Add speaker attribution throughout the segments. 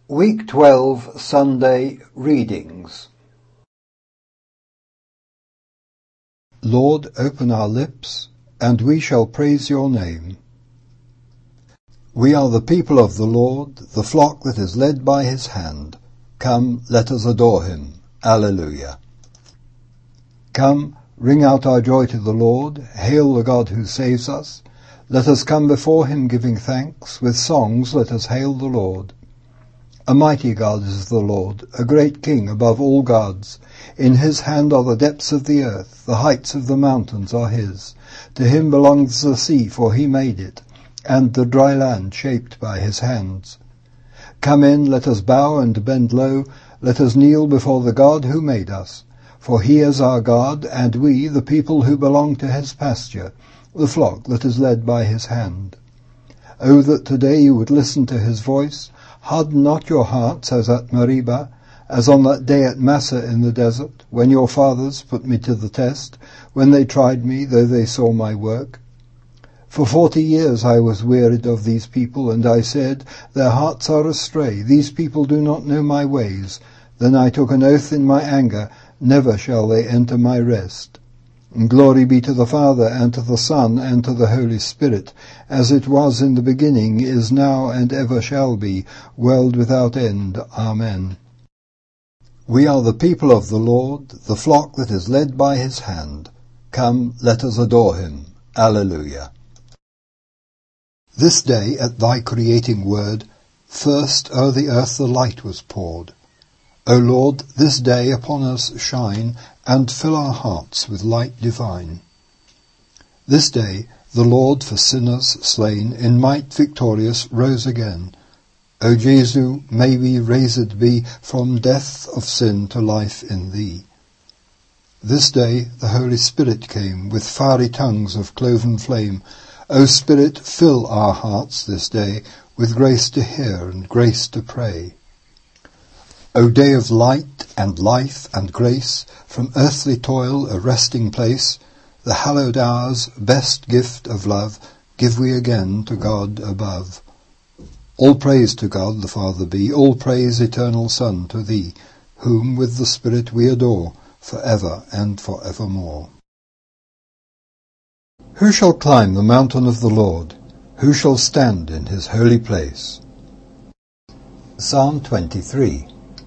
Speaker 1: Week 12 Sunday Readings. Lord, open our lips, and we shall praise your name. We are the people of the Lord, the flock that is led by his hand. Come, let us adore him. Alleluia. Come, ring out our joy to the Lord, hail the God who saves us. Let us come before him giving thanks, with songs let us hail the Lord. A mighty God is the Lord, a great King above all gods. In his hand are the depths of the earth, the heights of the mountains are his. To him belongs the sea, for he made it, and the dry land shaped by his hands. Come in, let us bow and bend low, let us kneel before the God who made us. For he is our God, and we, the people who belong to his pasture, the flock that is led by his hand. Oh, that today you would listen to his voice. Harden not your hearts as at Meribah, as on that day at Massah in the desert, when your fathers put me to the test, when they tried me, though they saw my work. For 40 years I was wearied of these people, and I said, their hearts are astray, these people do not know my ways. Then I took an oath in my anger, never shall they enter my rest. And glory be to the Father, and to the Son, and to the Holy Spirit, as it was in the beginning, is now, and ever shall be, world without end. Amen. We are the people of the Lord, the flock that is led by his hand. Come, let us adore him. Alleluia. This day at thy creating word, first o'er the earth the light was poured. O Lord, this day upon us shine, and fill our hearts with light divine. This day the Lord for sinners slain, in might victorious rose again. O Jesu, may we raised be from death of sin to life in thee. This day the Holy Spirit came, with fiery tongues of cloven flame. O Spirit, fill our hearts this day, with grace to hear and grace to pray. O day of light and life and grace, from earthly toil a resting place, the hallowed hour's best gift of love, give we again to God above. All praise to God the Father be, all praise, eternal Son, to thee, whom with the Spirit we adore, for ever and for evermore. Who shall climb the mountain of the Lord? Who shall stand in his holy place? Psalm 23.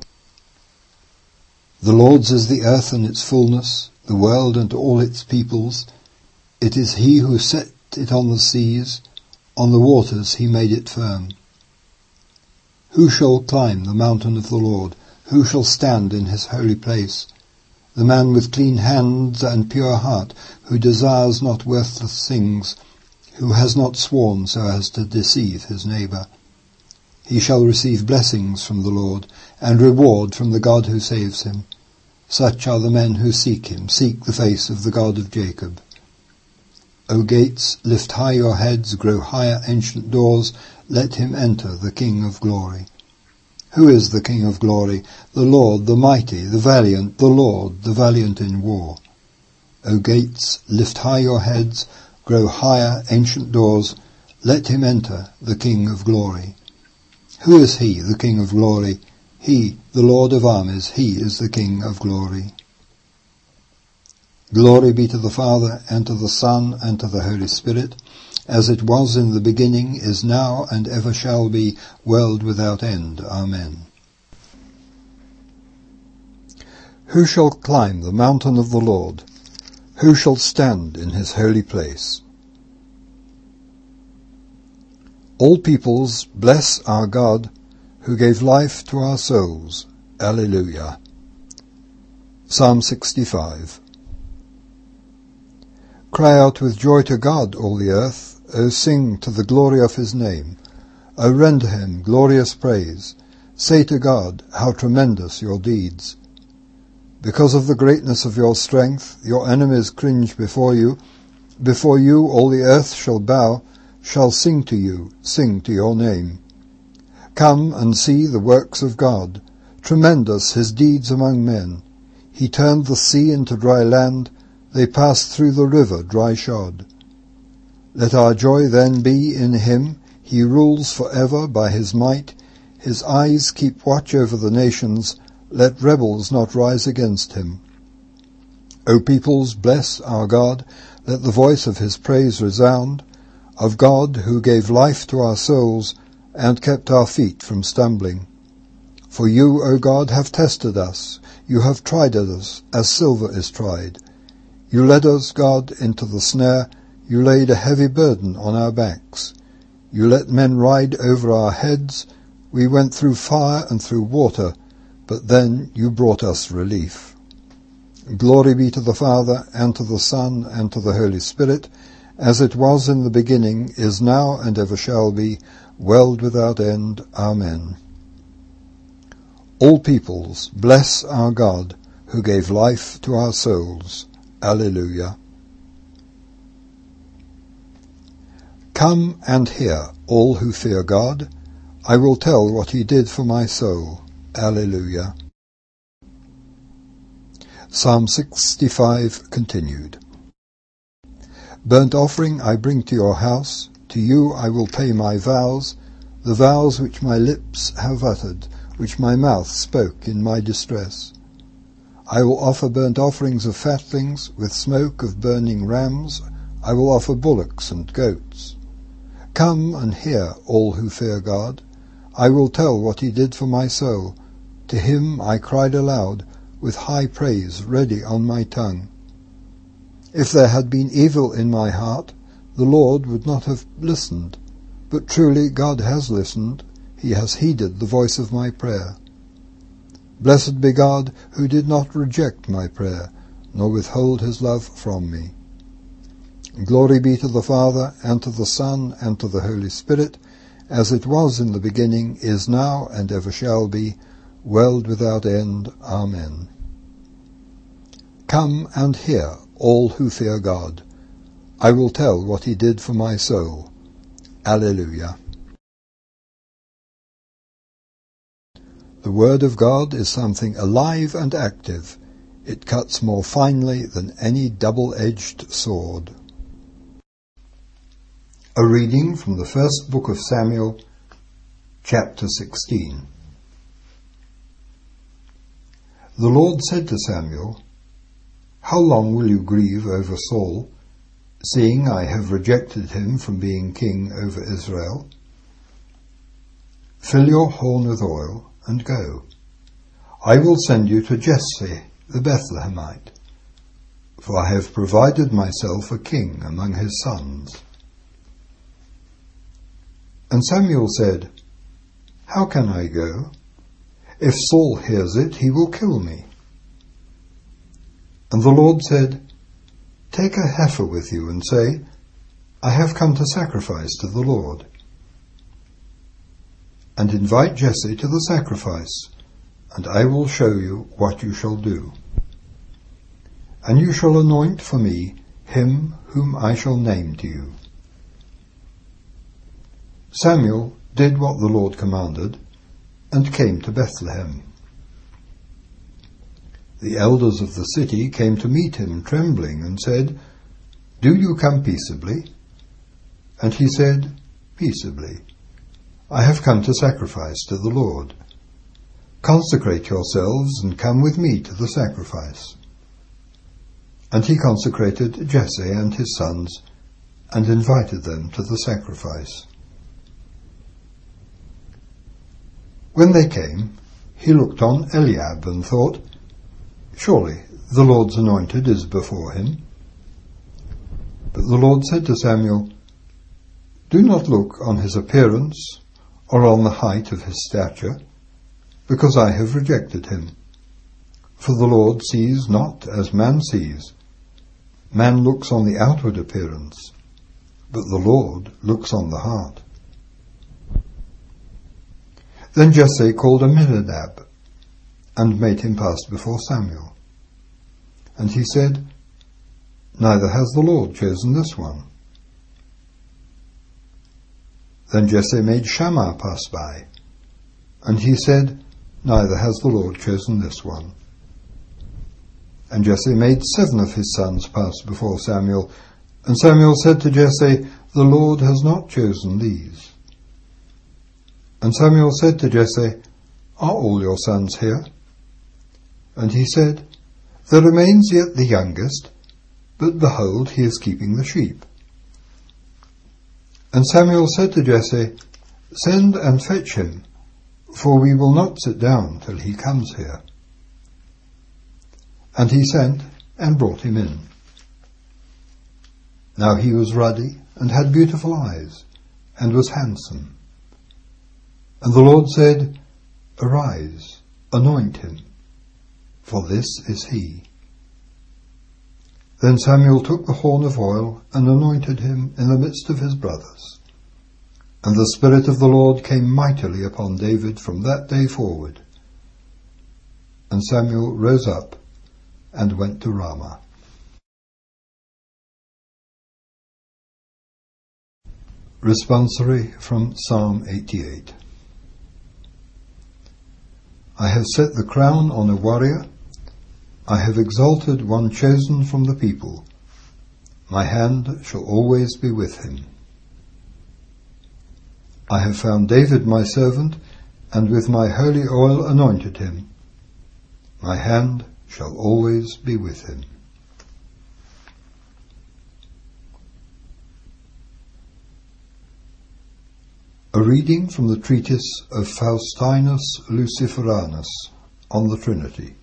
Speaker 1: The Lord's is the earth and its fullness, the world and all its peoples. It is he who set it on the seas, on the waters he made it firm. Who shall climb the mountain of the Lord? Who shall stand in his holy place? The man with clean hands and pure heart, who desires not worthless things, who has not sworn so as to deceive his neighbour. He shall receive blessings from the Lord, and reward from the God who saves him. Such are the men who seek him, seek the face of the God of Jacob. O gates, lift high your heads, grow higher, ancient doors, let him enter, the King of glory. Who is the King of glory? The Lord, the mighty, the valiant, the Lord, the valiant in war. O gates, lift high your heads, grow higher, ancient doors, let him enter, the King of glory. Who is he, the King of glory? He, the Lord of armies, he is the King of glory. Glory be to the Father, and to the Son, and to the Holy Spirit, as it was in the beginning, is now, and ever shall be, world without end. Amen. Who shall climb the mountain of the Lord? Who shall stand in his holy place? All peoples, bless our God, who gave life to our souls. Alleluia. Psalm 65. Cry out with joy to God, all the earth. O sing to the glory of his name. O render him glorious praise. Say to God, how tremendous your deeds. Because of the greatness of your strength, your enemies cringe before you. Before you all the earth shall bow, shall sing to you, sing to your name. Come and see the works of God, tremendous his deeds among men. He turned the sea into dry land, they passed through the river dry-shod. Let our joy then be in him, he rules for ever by his might, His eyes keep watch over the nations. Let rebels not rise against him. O peoples, bless our God. Let the voice of his praise resound, of God who gave life to our souls and kept our feet from stumbling. For you, O God, have tested us. You have tried us as silver is tried. You led us, God, into the snare. You laid a heavy burden on our backs. You let men ride over our heads. We went through fire and through water, but then you brought us relief. Glory be to the Father, and to the Son, and to the Holy Spirit, as it was in the beginning, is now, and ever shall be, world without end. Amen. All peoples, bless our God, who gave life to our souls. Alleluia. Come and hear, all who fear God. I will tell what he did for my soul. Alleluia. Psalm 65 continued. Burnt offering I bring to your house. To you I will pay my vows, the vows which my lips have uttered, which my mouth spoke in my distress. I will offer burnt offerings of fatlings, with smoke of burning rams. I will offer bullocks and goats. Come and hear, all who fear God. I will tell what he did for my soul. To him I cried aloud, with high praise ready on my tongue. If there had been evil in my heart, the Lord would not have listened. But truly God has listened. He has heeded the voice of my prayer. Blessed be God, who did not reject my prayer, nor withhold his love from me. Glory be to the Father, and to the Son, and to the Holy Spirit, as it was in the beginning, is now, and ever shall be, world without end. Amen. Come and hear, all who fear God. I will tell what he did for my soul. Alleluia. The Word of God is something alive and active. It cuts more finely than any double-edged sword. A reading from the first book of Samuel, chapter 16. The Lord said to Samuel, How long will you grieve over Saul, seeing I have rejected him from being king over Israel? Fill your horn with oil and go. I will send you to Jesse the Bethlehemite, for I have provided myself a king among his sons. And Samuel said, How can I go? If Saul hears it, he will kill me. And the Lord said, Take a heifer with you and say, I have come to sacrifice to the Lord. And invite Jesse to the sacrifice, and I will show you what you shall do. And you shall anoint for me him whom I shall name to you. Samuel did what the Lord commanded, and came to Bethlehem. The elders of the city came to meet him, trembling, and said, Do you come peaceably? And he said, Peaceably. I have come to sacrifice to the Lord. Consecrate yourselves and come with me to the sacrifice. And he consecrated Jesse and his sons, and invited them to the sacrifice. When they came, he looked on Eliab and thought, Surely the Lord's anointed is before him. But the Lord said to Samuel, Do not look on his appearance or on the height of his stature, because I have rejected him. For the Lord sees not as man sees. Man looks on the outward appearance, but the Lord looks on the heart. Then Jesse called Amminadab, and made him pass before Samuel. And he said, Neither has the Lord chosen this one. Then Jesse made Shammah pass by, and he said, Neither has the Lord chosen this one. And Jesse made 7 of his sons pass before Samuel, and Samuel said to Jesse, The Lord has not chosen these. And Samuel said to Jesse, "Are all your sons here?" And he said, "There remains yet the youngest, but behold, he is keeping the sheep." And Samuel said to Jesse, "Send and fetch him, for we will not sit down till he comes here." And he sent and brought him in. Now he was ruddy and had beautiful eyes, and was handsome. And the Lord said, "Arise, anoint him, for this is he." Then Samuel took the horn of oil and anointed him in the midst of his brothers. And the Spirit of the Lord came mightily upon David from that day forward. And Samuel rose up and went to Ramah. Responsory from Psalm 88. I have set the crown on a warrior. I have exalted one chosen from the people. My hand shall always be with him. I have found David my servant, and with my holy oil anointed him. My hand shall always be with him. A reading from the treatise of Faustinus Luciferanus on the Trinity.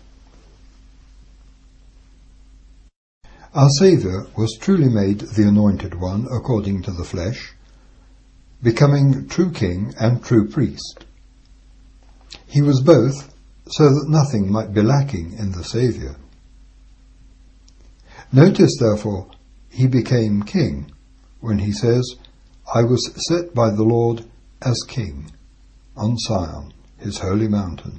Speaker 1: Our Saviour was truly made the Anointed One according to the flesh, becoming true King and true Priest. He was both, so that nothing might be lacking in the Saviour. Notice, therefore, he became King when he says, "I was set by the Lord as King on Zion, his holy mountain."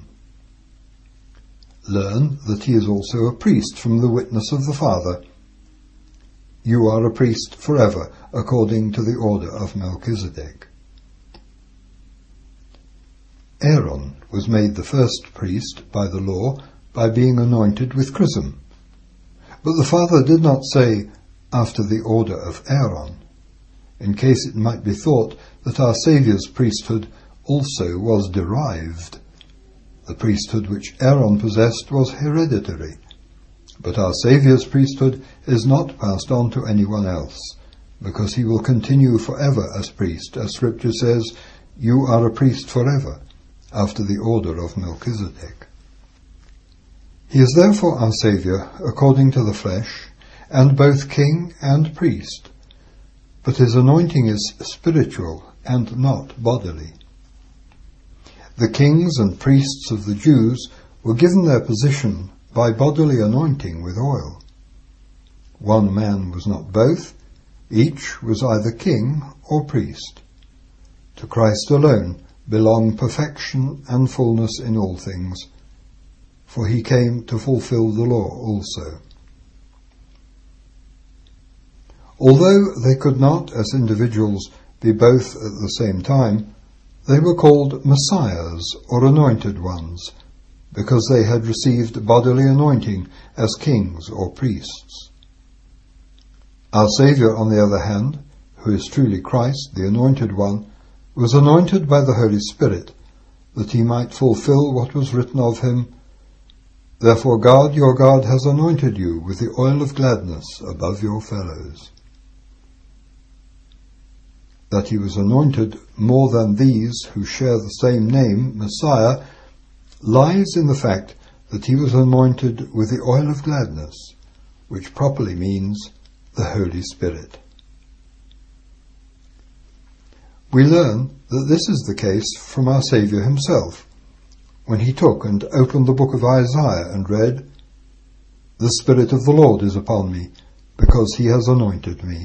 Speaker 1: Learn that he is also a priest from the witness of the Father. You are a priest forever, according to the order of Melchizedek. Aaron was made the first priest by the law by being anointed with chrism. But the Father did not say, "after the order of Aaron," in case it might be thought that our Saviour's priesthood also was derived. The priesthood which Aaron possessed was hereditary, but our Saviour's priesthood is not passed on to anyone else, because he will continue forever as priest, as Scripture says, "You are a priest forever, after the order of Melchizedek." He is therefore our Saviour according to the flesh, and both King and Priest, but his anointing is spiritual and not bodily. The kings and priests of the Jews were given their position by bodily anointing with oil. One man was not both, each was either king or priest. To Christ alone belong perfection and fullness in all things, for he came to fulfill the law also. Although they could not, as individuals, be both at the same time, they were called Messiahs or Anointed Ones, because they had received bodily anointing as kings or priests. Our Saviour, on the other hand, who is truly Christ, the Anointed One, was anointed by the Holy Spirit, that he might fulfill what was written of him, "Therefore God, your God, has anointed you with the oil of gladness above your fellows." That he was anointed more than these who share the same name, Messiah, lies in the fact that he was anointed with the oil of gladness, which properly means the Holy Spirit. We learn that this is the case from our Saviour himself, when he took and opened the book of Isaiah and read, "The Spirit of the Lord is upon me, because he has anointed me."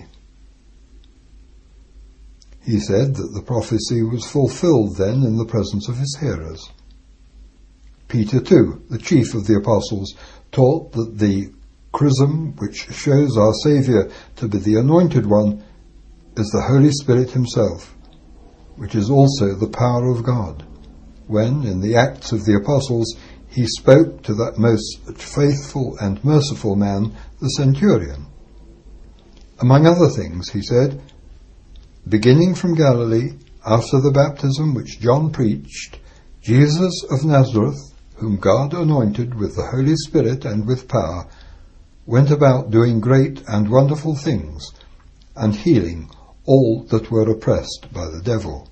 Speaker 1: He said that the prophecy was fulfilled then in the presence of his hearers. Peter too, the chief of the apostles, taught that the chrism which shows our Saviour to be the Anointed One is the Holy Spirit himself, which is also the power of God, when, in the Acts of the Apostles, he spoke to that most faithful and merciful man, the centurion. Among other things, he said, "Beginning from Galilee, after the baptism which John preached, Jesus of Nazareth, whom God anointed with the Holy Spirit and with power, went about doing great and wonderful things, and healing all that were oppressed by the devil.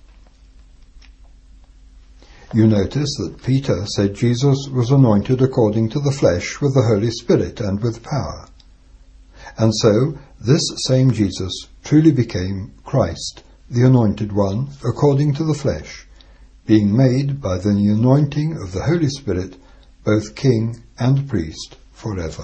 Speaker 1: You notice that Peter said Jesus was anointed according to the flesh with the Holy Spirit and with power. And so this same Jesus truly became Christ, the Anointed One, according to the flesh, being made by the anointing of the Holy Spirit both King and Priest forever.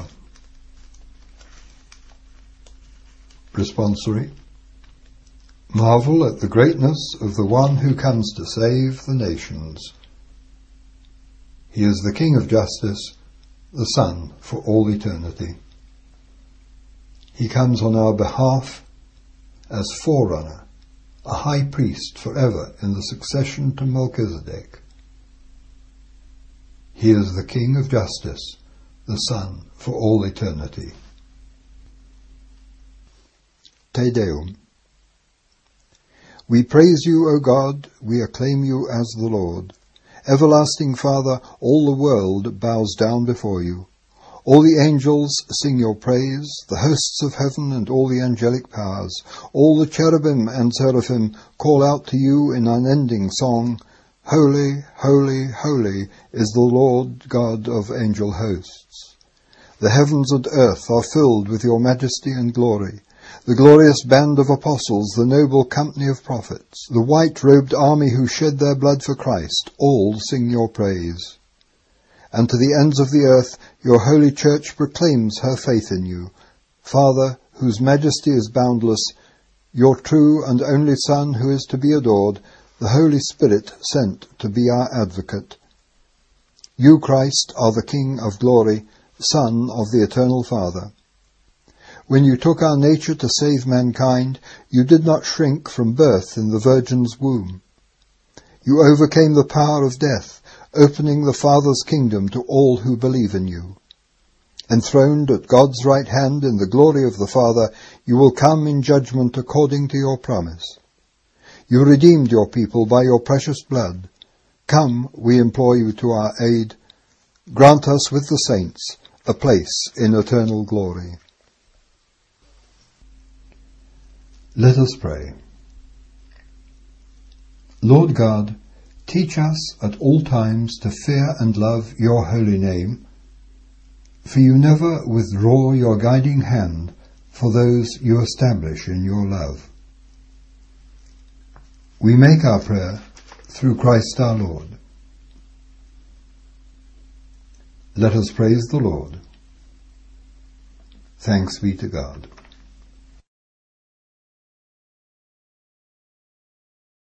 Speaker 1: Responsory. Marvel at the greatness of the one who comes to save the nations. He is the King of justice, the Son for all eternity. He comes on our behalf as forerunner, a high priest forever in the succession to Melchizedek. He is the King of justice, the Son for all eternity. Te Deum. We praise you, O God, we acclaim you as the Lord. Everlasting Father, all the world bows down before you. All the angels sing your praise, the hosts of heaven and all the angelic powers. All the cherubim and seraphim call out to you in unending song, Holy, holy, holy is the Lord God of angel hosts. The heavens and earth are filled with your majesty and glory. The glorious band of apostles, the noble company of prophets, the white-robed army who shed their blood for Christ, all sing your praise. And to the ends of the earth your holy church proclaims her faith in you, Father, whose majesty is boundless, your true and only Son, who is to be adored, the Holy Spirit sent to be our advocate. You, Christ, are the King of glory, Son of the eternal Father. When you took our nature to save mankind, you did not shrink from birth in the Virgin's womb. You overcame the power of death, opening the Father's kingdom to all who believe in you. Enthroned at God's right hand in the glory of the Father, you will come in judgment according to your promise. You redeemed your people by your precious blood. Come, we implore you to our aid. Grant us with the saints a place in eternal glory. Let us pray. Lord God, teach us at all times to fear and love your holy name, for you never withdraw your guiding hand for those you establish in your love. We make our prayer through Christ our Lord. Let us praise the Lord. Thanks be to God.